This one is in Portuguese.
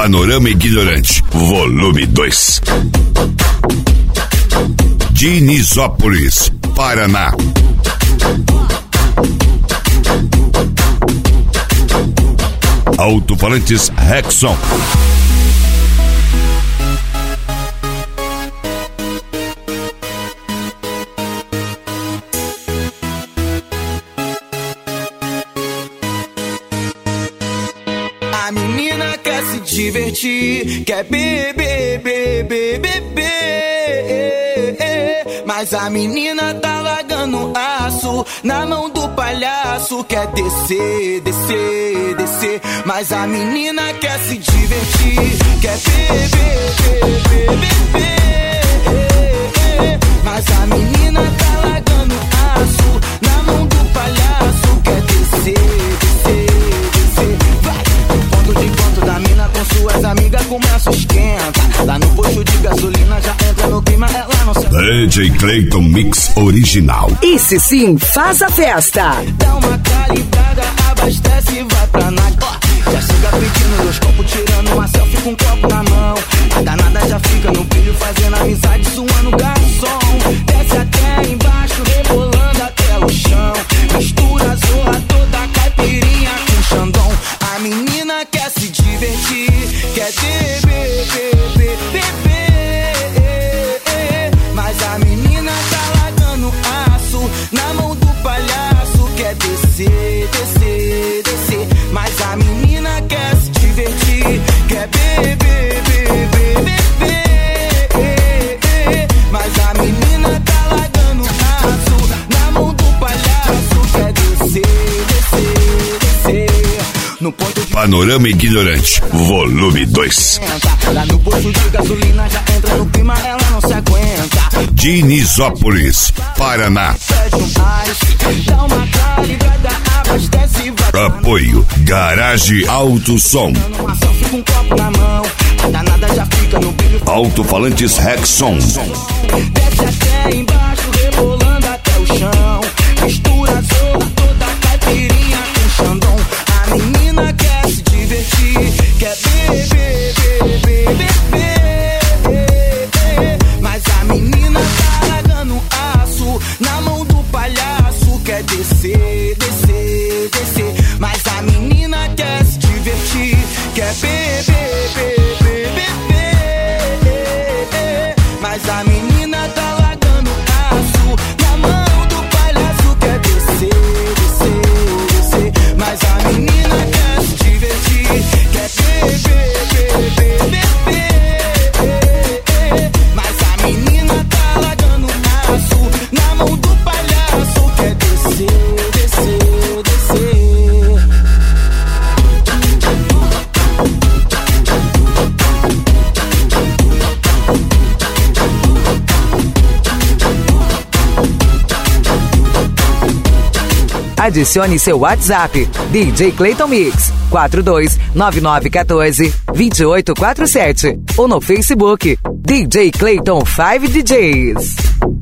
Panorama Ignorante, volume 2. Dinisópolis, Paraná. Alto-falantes Rexon. A menina quer se divertir, quer beber, beber, beber. Mas a menina tá largando aço na mão do palhaço. Quer descer, descer, descer. Mas a menina quer se divertir, quer beber, beber, beber. Mas a menina tá largando aço na mão do palhaço. Quer descer, descer, descer. Vai! De encontro da mina com suas amigas começa o esquenta. Lá no posto de gasolina já entra no clima, ela não se... DJ Clayton Mix original. Esse sim faz a festa. Dá uma calibrada, abastece e vai pra na... Já chega pedindo 2 copos, tirando uma selfie com um copo na mão. A danada já fica no brilho, fazendo amizade, suando garçom. Desce até embaixo, rebolando até o chão. Mistura a zorra toda, caipirinha com xandão. A menina quer se divertir, quer beber, beber, beber. Mas a menina tá largando aço na mão do palhaço. Quer descer, descer, descer. Mas a menina quer se divertir, quer beber, beber, beber. Mas a menina tá largando aço na mão do palhaço. Quer descer, descer, descer. No ponto de... Panorama Ignorante, volume 2. Lá no posto de gasolina já entra no clima, ela não se aguenta. Dinisópolis, Paraná. Dá uma calibrada, abastece e vai. Apoio Garage Alto Som. Uma selfie com um copo na mão. A danada já fica no brilho. Alto-falantes Rexon. Desce até embaixo, rebolando até o chão. Mistura a zorra toda, caipirinha com xandão. A menina quer se divertir, quer beber, beber, beber. Mas a menina tá largando aço na mão do palhaço. Quer descer, descer, descer. Mas a menina quer se divertir, quer beber, beber, beber. Mas a menina tá largando aço na mão do palhaço. Quer descer, descer, descer. Mas a menina quer se divertir, quer beber, beber, beber. Mas a menina tá largando aço na mão do palhaço. Quer descer, descer, descer. Adicione seu WhatsApp, DJ Clayton Mix, 429914-2847. Ou no Facebook, DJ Clayton 5 DJs.